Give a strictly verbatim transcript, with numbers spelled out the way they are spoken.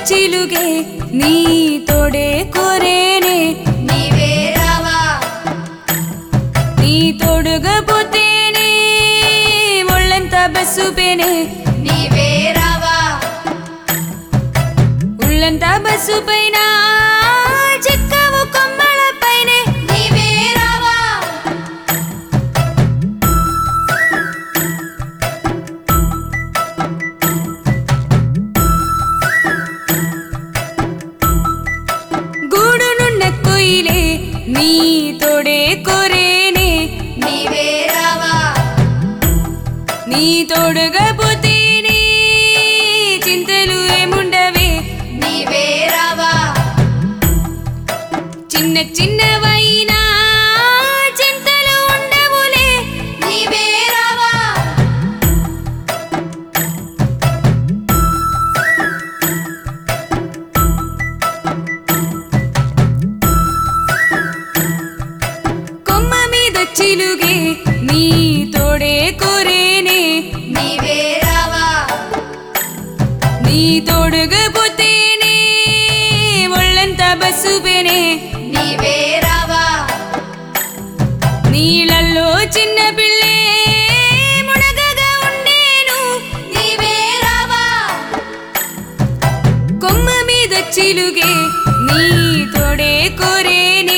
చిలుగే నీ తోడే కోరేనే నీవే రావా నీ తోడుగా పోతేనే ఒళ్ళంతా బస్సుపేనే నీవే రావా ఉళ్ళంతా బస్సు పైన చెక్కవు కొమ్మల పైనే నీవే రావా గూడునున్న కొయిలే నీ తోడే కోరేనే నీవే రావా నీ తోడుగా పోతేనే చింతలు ఏముండవే నీవే రావా చిన్న చిన్నవైనా చింతలు ఉండవులే నీవే రావా కొమ్మ మీద చిలుగే నీ తోడే కోరేనే నీవే రావా నీ తోడుగా పోతేనే ఒళ్ళంతా బస్సుపేనే నీవే రావా నీళ్ళల్లో చిన్న పిల్లే మునగగా ఉండేను నీవే రావా కొమ్మ మీద చిలుగే నీ తోడే కోరేనే